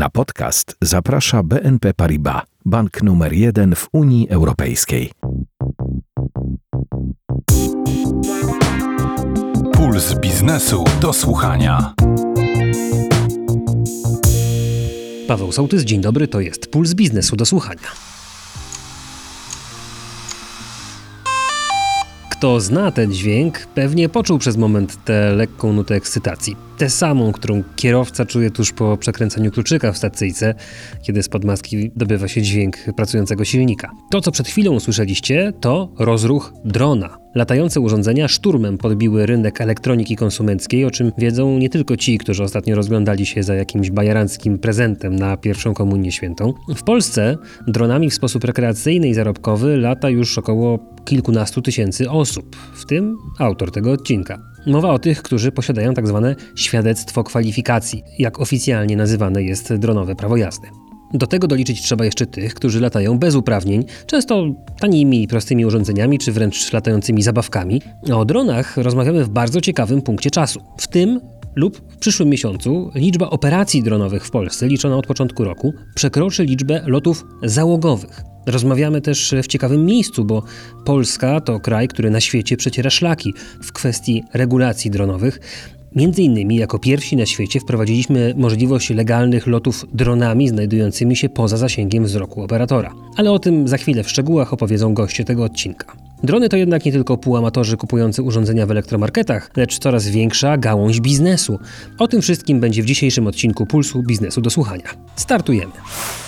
Na podcast zaprasza BNP Paribas, bank numer 1 w Unii Europejskiej. Puls biznesu do słuchania. Paweł Sołtys, dzień dobry, to jest Puls biznesu do słuchania. Kto zna ten dźwięk, pewnie poczuł przez moment tę lekką nutę ekscytacji. Tę samą, którą kierowca czuje tuż po przekręceniu kluczyka w stacyjce, kiedy spod maski dobywa się dźwięk pracującego silnika. To, co przed chwilą usłyszeliście, to rozruch drona. Latające urządzenia szturmem podbiły rynek elektroniki konsumenckiej, o czym wiedzą nie tylko ci, którzy ostatnio rozglądali się za jakimś bajeranckim prezentem na pierwszą komunię świętą. W Polsce dronami w sposób rekreacyjny i zarobkowy lata już około kilkunastu tysięcy osób, w tym autor tego odcinka. Mowa o tych, którzy posiadają tak zwane świadectwo kwalifikacji, jak oficjalnie nazywane jest dronowe prawo jazdy. Do tego doliczyć trzeba jeszcze tych, którzy latają bez uprawnień, często tanimi i prostymi urządzeniami, czy wręcz latającymi zabawkami. O dronach rozmawiamy w bardzo ciekawym punkcie czasu. W tym lub w przyszłym miesiącu liczba operacji dronowych w Polsce, liczona od początku roku, przekroczy liczbę lotów załogowych. Rozmawiamy też w ciekawym miejscu, bo Polska to kraj, który na świecie przeciera szlaki w kwestii regulacji dronowych. Między innymi jako pierwsi na świecie wprowadziliśmy możliwość legalnych lotów dronami znajdującymi się poza zasięgiem wzroku operatora. Ale o tym za chwilę w szczegółach opowiedzą goście tego odcinka. Drony to jednak nie tylko półamatorzy kupujący urządzenia w elektromarketach, lecz coraz większa gałąź biznesu. O tym wszystkim będzie w dzisiejszym odcinku Pulsu Biznesu do słuchania. Startujemy!